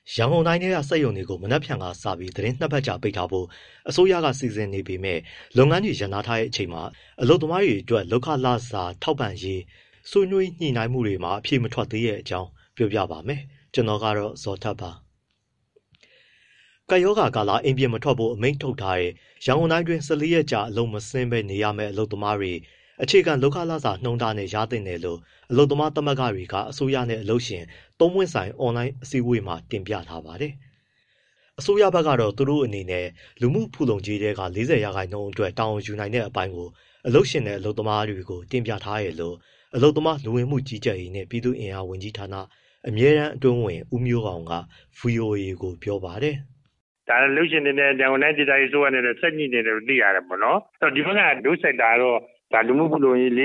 ရန်ကုန်တိုင်းထဲကစက်ရုံတွေကိုမနက်ဖြန်ကစပြီးသတင်းနှစ်ပတ်ကြာပိတ်ထားဖို့အစိုးရကစီစဉ်နေပေမဲ့လုပ်ငန်းတွေရပ်နားထားတဲ့အချိန်မှာအလုပ်သမားတွေအတွက်လောက်ခလစာထောက်ပံ့ရေးဆွေးနွေးညှိနှိုင်းမှုတွေမှာအပြည့်မထွက်သေးတဲ့အကြောင်းပြောပြပါမယ်။ကျွန်တော်ကတော့ဇော်ထက်ပါ။ကယောဂါကာလအိမ်ပြင်မထွက်ဖို့အမိန့်ထုတ်ထားတဲ့ရန်ကုန်တိုင်းတွင်14ရက်ကြာအလုံးမစင်းပဲနေရမယ့်အလုပ်သမားတွေအခြေခံလောက်ခလစာနှုံတာနဲ့ရတဲ့နယ်လို့အလုပ်သမားသမဂ္ဂတွေကအစိုးရနဲ့အလုပ်ရှင်သုံးပွင့်ဆိုင်အွန်လိုင်းအစည်းအဝေးမှာတင်ပြထားပါတယ်။အစိုးရဘက်ကတော့သူတို့အနေနဲ့လူမှုဖူလုံကြေးတွေက40%အတွက်တောင်းယူနိုင်တဲ့အပိုင်းကိုအလုပ်ရှင်နဲ့အလုပ်သမားတွေကိုတင်ပြထားရလို့အလုပ်သမားလူဝင်မှုကြီးကြပ်ရေးနဲ့ပြည်သူ့အင်အားဝန်ကြီးဌာနအမြဲတမ်းအတွင်းဝင်ဦးမျိုးအောင်က VOA ကိုပြောပါတယ်။ဒါလို့ရှင်နေတဲ့ရန်ကုန်တိုင်းဒေသကြီးစိုးရနဲ့ဆက်ညှိနေတယ်လို့သိရတယ်ပေါ့နော်။ဒီဘက်ကဒုစက်တာတော့ဒါလူမှုဖူလုံရေး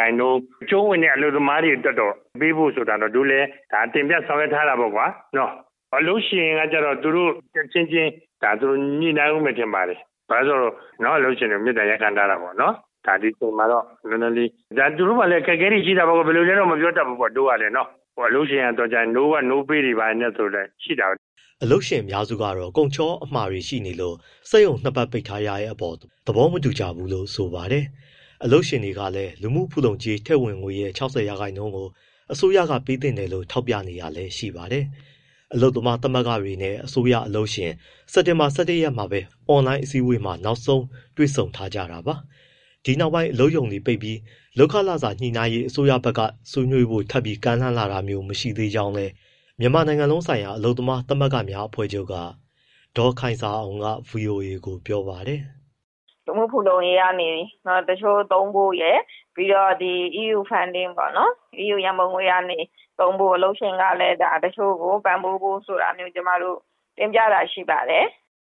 40%ကျုံးဝင်တဲ့အလုပ်သမားတွေအတွက်တော့ပေးဖို့ဆိုတာတော့တို့လည်းဒါတင်ပြဆောင်ရွက်ထားတာပေါ့ကွာနော်အလုပ်ရှင်ကကြတော့သူတို့ချင်းဒါသူတို့ညှိနှိုင်းဦးမယ်ထင်ပါတယ်ဘာလို့ဆိုတော့နော်အလုပ်ရှင်တွေမြေတံရက်ခံထားတာပေါ့နော်ဒါဒီချိန်မှာတော့နည်းနည်းလေးဒါသူတို့ကလည်းခက်ခဲတွေရှိတာပေါ့ဘယ်လိုလဲတော့မပြောတတ်ဘူးပေါ့တို့ကလည်းနော်အလုပ်ရှင်ကတော့ကြာနိုးကနိုးပေးတွေပါနဲ့ဆိုလည်းရှိတာအလုပ်ရှင်အများစုကတော့ကုန်ချောအမှားတွေရှိနေလို့စက်ရုံနှစ်ပတ်ပိတ်ထားရတဲ့အပေါ်သဘောမတူကြဘူးလို့ဆိုပါတယ်အလုပ်ရှင်တွေကလည်းလူမှုဖူလုံကြေးထည့်ဝင်ငွေရဲ့60%ကိုအစိုးရကပေးတင်တယ်လို့ထောက်ပြနေရလဲရှိပါတယ်။အလုပ်သမားသမဂ္ဂတွေနဲ့အစိုးရအလုပ်ရှင်စက်တင်ဘာ17ရက်မှာပဲအွန်လိုင်းအစည်းအဝေးမှာနောက်ဆုံးတွေ့ဆုံထားကြတာပါ။ဒီနောက်ပိုင်းအလုပ်ရုံတွေပိတ်ပြီးလောက်ခလစာညှိနှိုင်းရေးအစိုးရဘက်ကဆွေးနွေးဖို့ထပ်ပြီးကမ်းလှမ်းလာတာမျိုးမရှိသေးကြောင်းလဲမြန်မာနိုင်ငံလုံးဆိုင်ရာအလုပ်သမားသမဂ္ဂများအဖွဲ့ချုပ်ကဒေါ်ခိုင်စာအောင်က VOA ကိုပြောပါတယ်။လူမှုဖူလုံရေးကနေနော်တချို့သုံးဖို့ရယ်ပြီးတော့ဒီ EU funding ပေါ့နော် EU ရန်ပုံငွေကနေသုံးဖို့အလုပ်ရှင်ကလည်းဒါတချို့ကိုပံ့ပိုးဖို့ဆိုတာမျိုးကျမတို့တင်ပြတာရှိပါတယ်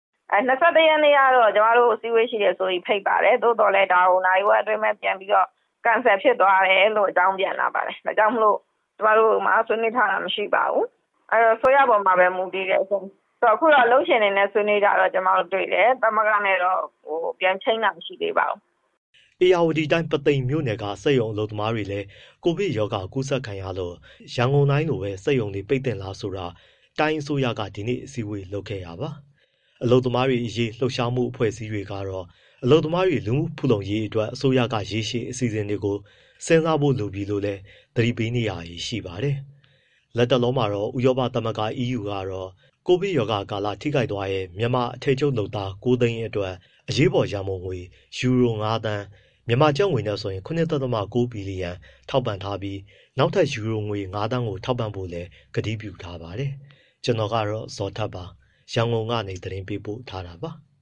21ရက်နေ့ကတော့ကျမတို့အစည်းအဝေးရှိတယ်ဆိုပြီးဖိတ်ပါတယ်သို့တော်လည်းဒါကိုနိုင်ဝက်အတွင်းမဲ့ပြန်ပြီးတော့ cancel ဖြစ်သွားတယ်လို့အကြောင်းပြန်လာပါတယ်ဒါကြောင့်မလို့ကျမတို့မှာဆွေးနွေးထားတာမရှိပါဘူးအဲ့တော့ဆွေးရပေါ်မှာပဲမူတည်တယ်ဆိုတော့အခုတော့အလုပ်ရှင်တွေနဲ့ဆွေးနွေးကြတော့ကျမတို့တွေ့တယ်သမဂ္ဂနဲ့တော့ပြန်ချိန်တာမရှိသေးပါဘူးအေယာဝတီတိုင်းပသိမ်မြို့နယ်ကစက်ရုံအလုပ်သမားတွေလည်းကိုဗစ်ရောဂါကူးစက်ခံရလို့ရန်ကုန်တိုင်းလိုပဲစက်ရုံတွေပိတ်တင်လာဆိုတာတိုင်းအစိုးရကဒီနေ့အစည်းအဝေးလုပ်ခဲ့ရပါအလုပ်သမားတွေအရေးလှုပ်ရှားမှုအဖွဲ့အစည်းတွေကတော့အလုပ်သမားတွေလူမှုဖူလုံရေးအတွက်အစိုးရကရေးရှိအစီအစဉ်တွေကိုစဉ်းစားဖို့လိုပြီလို့လည်းသတိပေးနေရရှိပါတယ်လက်တလုံးမှာတော့ဥရောပသမဂ္ဂ EU ကတော့ကိုဗစ်ရောဂါကာလထိခိုက်သွားတဲ့မြန်မာအထည်ချုပ်လုပ်သား9သိန်းအတွက်အရေးပေါ်ရန်ပုံငွေယူရို9သန်းမြန်မာကျပ်ငွေနဲ့ဆိုရင်9.9 ဘီလီယံထောက်ပံ့ထားပြီးနောက်ထပ်ယူရိုငွေ9သန်းကိုထောက်ပံ့ဖို့လည်းကတိပြုထားပါတယ်ကျွန်တော်ကတော့ဇော်ထက်ပါရန်ကုန်ကနေသတင်းပေးပို့ထားတာပါ